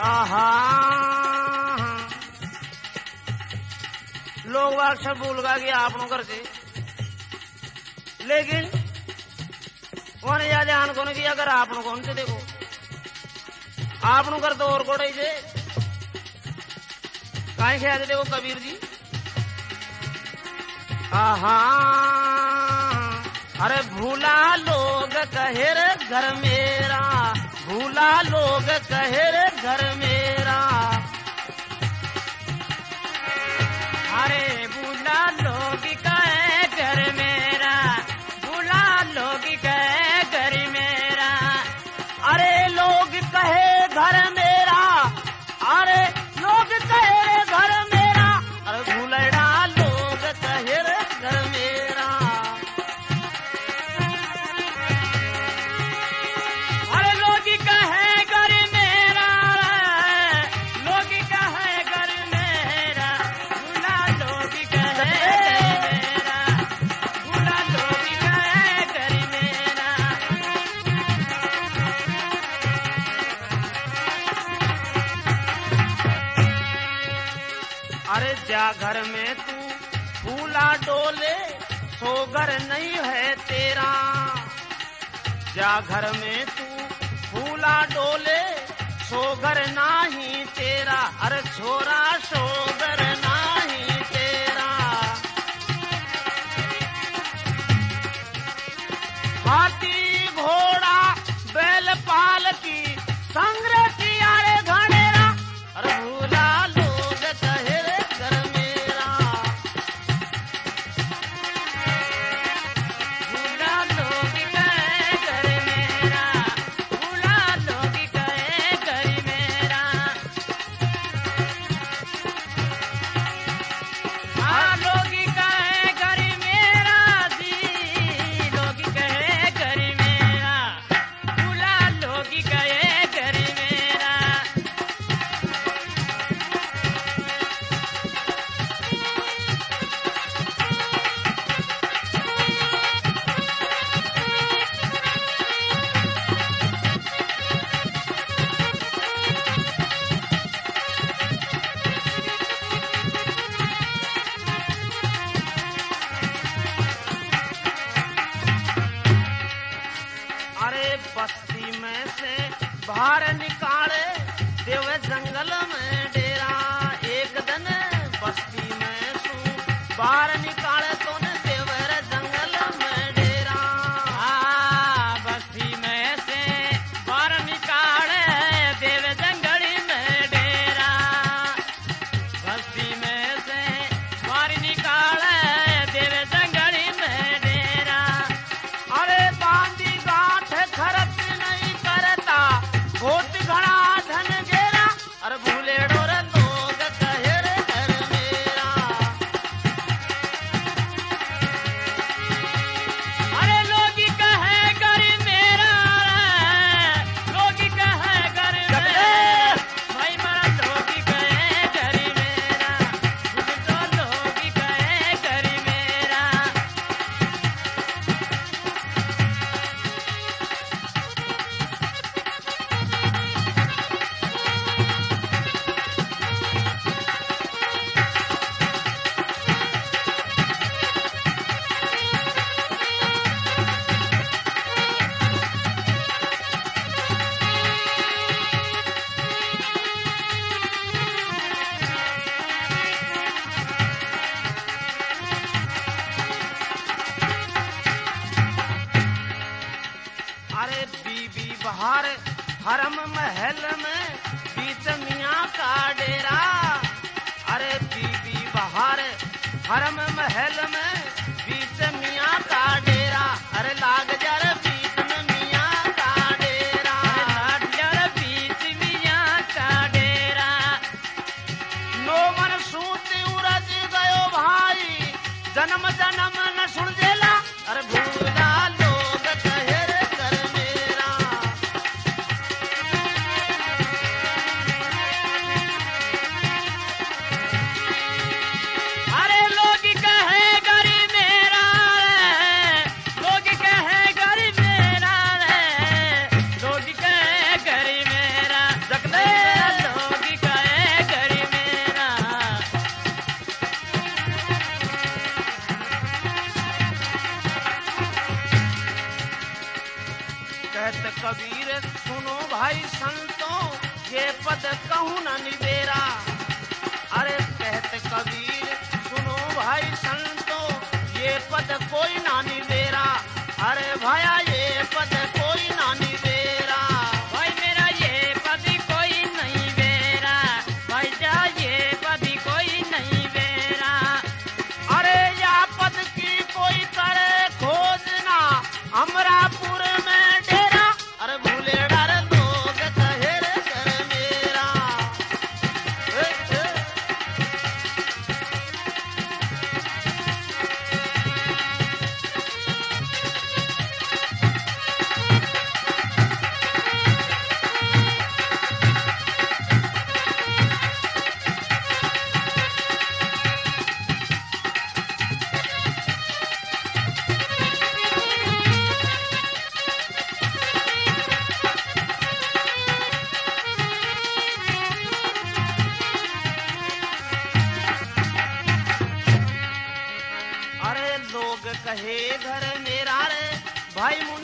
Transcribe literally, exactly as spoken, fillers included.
आहा लोग वाक सब भूल गा कि आपनों घर से, लेकिन उन्हें याद ध्यान कौन किया अगर आपनों कौन से देखो आपनों घर तो और कोड़े से कहीं से आते देखो कबीर जी। आहा अरे भूला लोग कहे रे घर मेरा, भूला लोग कहे रे घर मेरा, अरे भूला लोग कहे घर मेरा, भूला लोग कहे घर मेरा, अरे लोग कहे घर मेरा, अरे लोग कहे घर मेरा, अरे भूलड़ा लोग कहे रे घर मेरा, अरे लोग कहे घर मेरा, लोग कहे घर मेरा, भूला लोग कहे मेरा, भूला लोग कहे घर मेरा। अरे जा घर में तू फूला डोले सो घर नहीं है तेरा, जा घर में तू फूला डोले सो घर नाही तेरा, अरे छोरा सो घर नाही तेरा, हाथी घोड़ा बैल पाल की संग्रह किया रे घनेरा, अरे भूला लोग कहे रे घर मेरा, भूला लोग कहे घर मेरा, भूला लोग कहे घर मेरा, हाँ लोग कहे घर मेरा जी, लोग कहे घर मेरा, भूला लोग कहे घर मेरा। अरे बस्ती में से बाहर निकाले देव जंगल में डेरा, एक दिन बस्ती में सू बाहर निकाले तो न देवर जंगल में डेरा, हाँ बस्ती में से बाहर निकाले देव जंगल में डेरा, बस्ती में से बाहर निकाले देव जंगल में डेरा, अरे बांधी गांठ खर्च नहीं करता बहुत घना धन गेरा, अरे भूले डोर लोग कहे रे घर मेरा, अरे लोग कहे घर मेरा, लोग कहे घर मेरा, भाई मारा लोग कहे घर मेरा, भूले तो लोग कहे घर मेरा। अरे बीबी बहार हरम महल में बीच मियाँ का डेरा, अरे बीबी बहार हरम महल में बीच मियाँ का डेरा, अरे लाग जर बीच में मियाँ का डेरा, लाग जर बीच मियाँ का डेरा, नो मन सूत उरज गयो भाई, जन्म जन्म न सुन जेला, अरे भूला लोग कहे रे घर मेरा, अरे लोग कहे घर कहूँ न निबेरा। अरे कहते कबीर सुनो भाई संतो, ये पद कोई ना निबेरा। अरे भया ये पद कोई ना निबेरा। भाई मेरा ये पद कोई नहीं बेरा, भाई जा ये पद कोई नहीं बेरा। अरे या पद की कोई करे खोजना, अमरापुर में डेरा। अरे भूले डर लोग कहे रे कर मेरा। ए, ए। अरे लोग कहे घर मेरा रे, भाई